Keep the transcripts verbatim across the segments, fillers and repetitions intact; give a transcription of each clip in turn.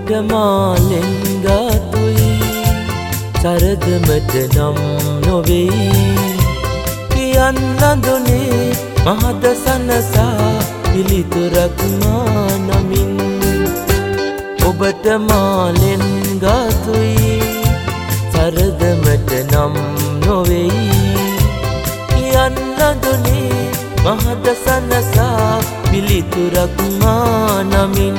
ඔබට මාලෙන් ගාතුයි සරදමට නම් නොවෙයි කියන්න දුනේ මහද සනසා පිළිතුරක් මා නමින් ඔබට මාලෙන් ගාතුයි සරදමට නම් නොවෙයි කියන්න දුනේ මහද සනසා පිළිතුරක් මා නමින්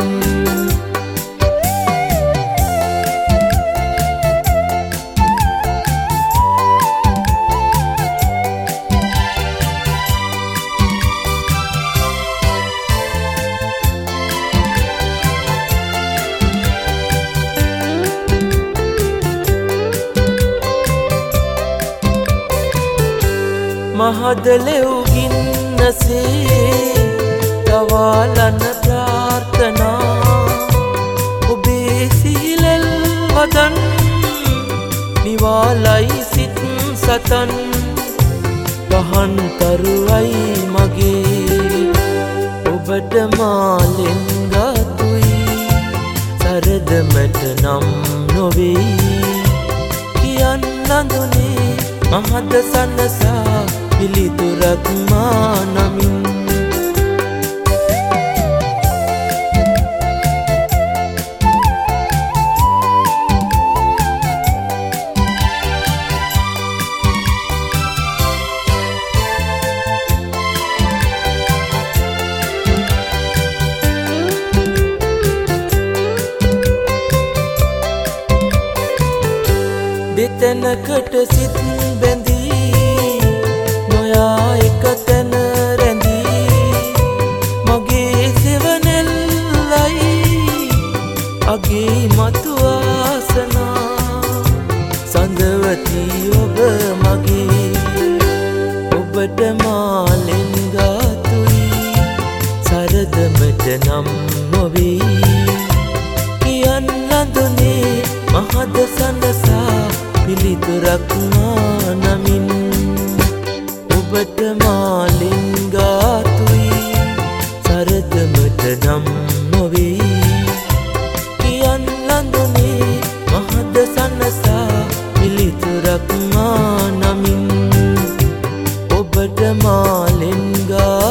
මහදලෙව්ගින්නසේ තවාලන ප්‍රාර්ථනා ඔබේ සිහිලෙල් වදන් නිවාලයි සිත් සතන් පහන්තරුවයි මගේ ඔබට මාලෙන් ගාතුයි සරදමට නම් නොවෙයි කියන්න දුනේ මහද සනසා පිළිතුරක් මා නමින් දෙතැනකට සිත් බැඳී නොයා එක තැන රැඳී මගේ සෙවනෙල්ලයි අගේ මතු ආසනා සඳවති ඔබ මගේ ඔබට මාලෙන් ගාතුයි සරදමට නම් නොවෙයි කියන්න දුනේ මහද සනසා පිළිතුරක් මා නමින් ඔබට මාලෙන් ගාතුයි සරදමට නම් නොවෙයි කියන්න දුනේ මහද සනසා පිළිතුරක් මා නමින් ඔබට මාලෙන් ගාතුයි